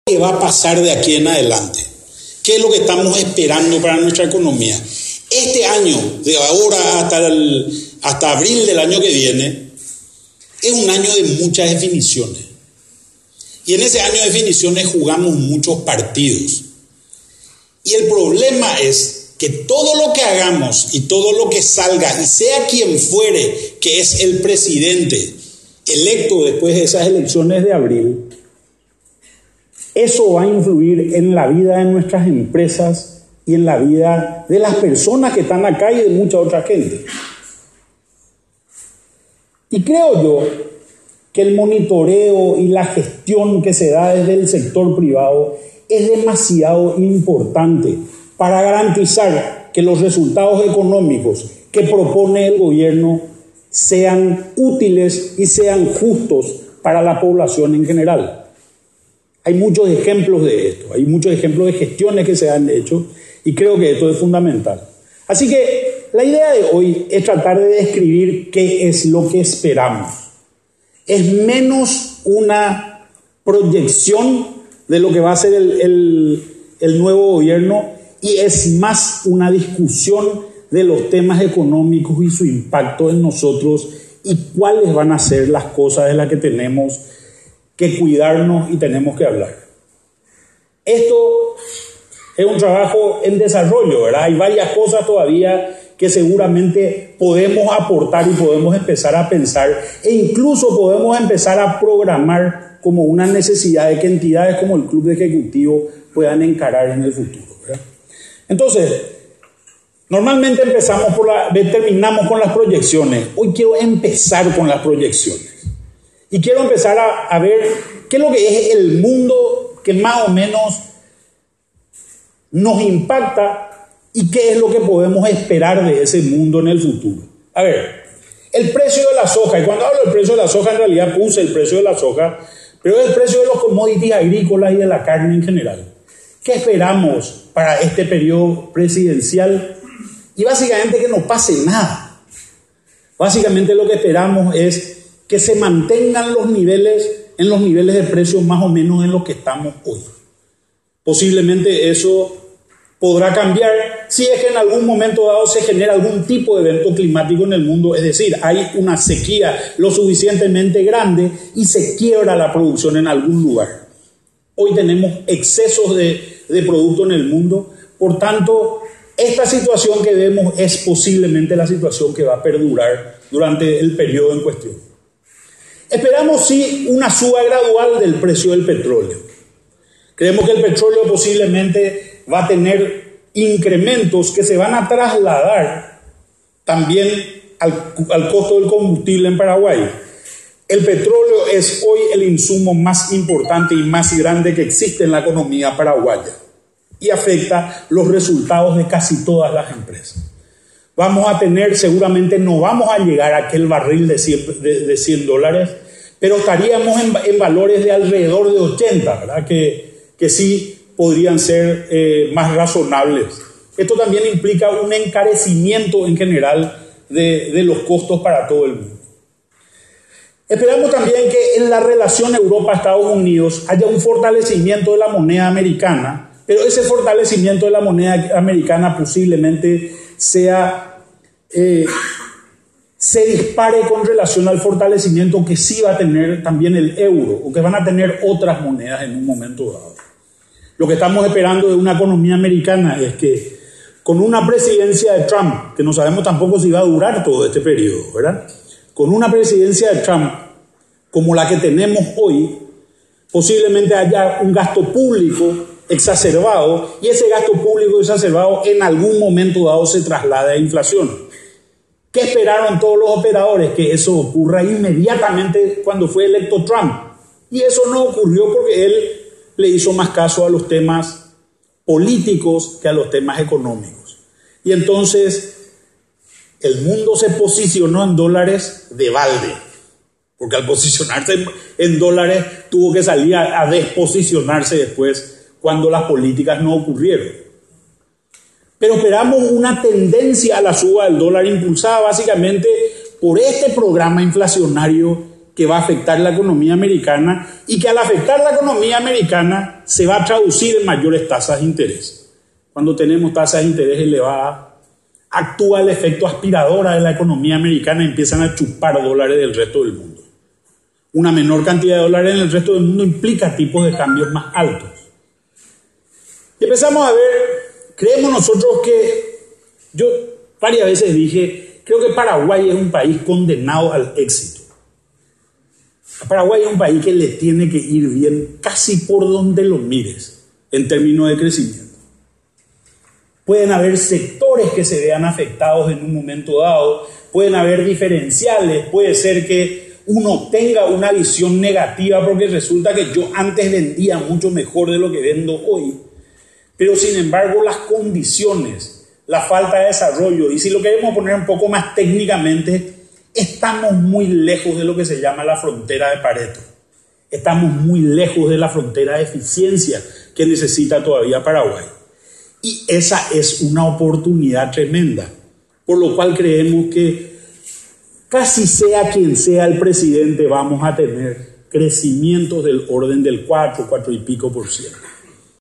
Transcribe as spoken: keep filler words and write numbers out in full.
¿Qué va a pasar de aquí en adelante? ¿Qué es lo que estamos esperando para nuestra economía? Este año, de ahora hasta, el, hasta abril del año que viene, es un año de muchas definiciones. Y en ese año de definiciones jugamos muchos partidos. Y el problema es que todo lo que hagamos y todo lo que salga, y sea quien fuere, que es el presidente electo después de esas elecciones de abril, eso va a influir en la vida de nuestras empresas y en la vida de las personas que están acá y de mucha otra gente. Y creo yo que el monitoreo y la gestión que se da desde el sector privado es demasiado importante para garantizar que los resultados económicos que propone el gobierno sean útiles y sean justos para la población en general. Hay muchos ejemplos de esto, hay muchos ejemplos de gestiones que se han hecho y creo que esto es fundamental. Así que la idea de hoy es tratar de describir qué es lo que esperamos. Es menos una proyección de lo que va a ser el, el, el nuevo gobierno y es más una discusión de los temas económicos y su impacto en nosotros y cuáles van a ser las cosas de las que tenemos que cuidarnos y tenemos que hablar. Esto es un trabajo en desarrollo, ¿verdad? Hay varias cosas todavía que seguramente podemos aportar y podemos empezar a pensar e incluso podemos empezar a programar como una necesidad de que entidades como el Club de Ejecutivo puedan encarar en el futuro, ¿verdad? Entonces, normalmente empezamos por la, terminamos con las proyecciones. Hoy quiero empezar con las proyecciones. Y quiero empezar a, a ver qué es lo que es el mundo que más o menos nos impacta y qué es lo que podemos esperar de ese mundo en el futuro. A ver, el precio de la soja, y cuando hablo del precio de la soja en realidad puse el precio de la soja, pero es el precio de los commodities agrícolas y de la carne en general. ¿Qué esperamos para este periodo presidencial? Y básicamente que no pase nada. Básicamente lo que esperamos es que se mantengan los niveles en los niveles de precios más o menos en los que estamos hoy. Posiblemente eso podrá cambiar si es que en algún momento dado se genera algún tipo de evento climático en el mundo, es decir, hay una sequía lo suficientemente grande y se quiebra la producción en algún lugar. Hoy tenemos excesos de, de producto en el mundo, por tanto, esta situación que vemos es posiblemente la situación que va a perdurar durante el periodo en cuestión. Esperamos sí una suba gradual del precio del petróleo. Creemos que el petróleo posiblemente va a tener incrementos que se van a trasladar también al, al costo del combustible en Paraguay. El petróleo es hoy el insumo más importante y más grande que existe en la economía paraguaya y afecta los resultados de casi todas las empresas. Vamos a tener, seguramente no vamos a llegar a aquel barril de cien, de, de cien dólares, pero estaríamos en, en valores de alrededor de ochenta, ¿verdad? Que, que sí podrían ser eh, más razonables. Esto también implica un encarecimiento en general de, de los costos para todo el mundo. Esperamos también que en la relación Europa-Estados Unidos haya un fortalecimiento de la moneda americana, pero ese fortalecimiento de la moneda americana posiblemente sea, eh, se dispare con relación al fortalecimiento que sí va a tener también el euro, o que van a tener otras monedas en un momento dado. Lo que estamos esperando de una economía americana es que con una presidencia de Trump, que no sabemos tampoco si va a durar todo este periodo, ¿verdad? Con una presidencia de Trump como la que tenemos hoy, posiblemente haya un gasto público exacerbado y ese gasto público exacerbado en algún momento dado se traslada a inflación. ¿Qué esperaron todos los operadores? Que eso ocurra inmediatamente cuando fue electo Trump. Y eso no ocurrió porque él le hizo más caso a los temas políticos que a los temas económicos. Y entonces el mundo se posicionó en dólares de balde, porque al posicionarse en dólares tuvo que salir a, a desposicionarse después cuando las políticas no ocurrieron. Pero esperamos una tendencia a la suba del dólar impulsada básicamente por este programa inflacionario que va a afectar la economía americana y que al afectar la economía americana se va a traducir en mayores tasas de interés. Cuando tenemos tasas de interés elevadas, actúa el efecto aspiradora de la economía americana y empiezan a chupar dólares del resto del mundo. Una menor cantidad de dólares en el resto del mundo implica tipos de cambios más altos. Y empezamos a ver, creemos nosotros que, yo varias veces dije, creo que Paraguay es un país condenado al éxito. Paraguay es un país que le tiene que ir bien casi por donde lo mires en términos de crecimiento. Pueden haber sectores que se vean afectados en un momento dado, pueden haber diferenciales, puede ser que uno tenga una visión negativa porque resulta que yo antes vendía mucho mejor de lo que vendo hoy, pero sin embargo las condiciones, la falta de desarrollo, y si lo queremos poner un poco más técnicamente, estamos muy lejos de lo que se llama la frontera de Pareto. Estamos muy lejos de la frontera de eficiencia que necesita todavía Paraguay. Y esa es una oportunidad tremenda, por lo cual creemos que casi sea quien sea el presidente, vamos a tener crecimientos del orden del cuatro, cuatro y pico por ciento.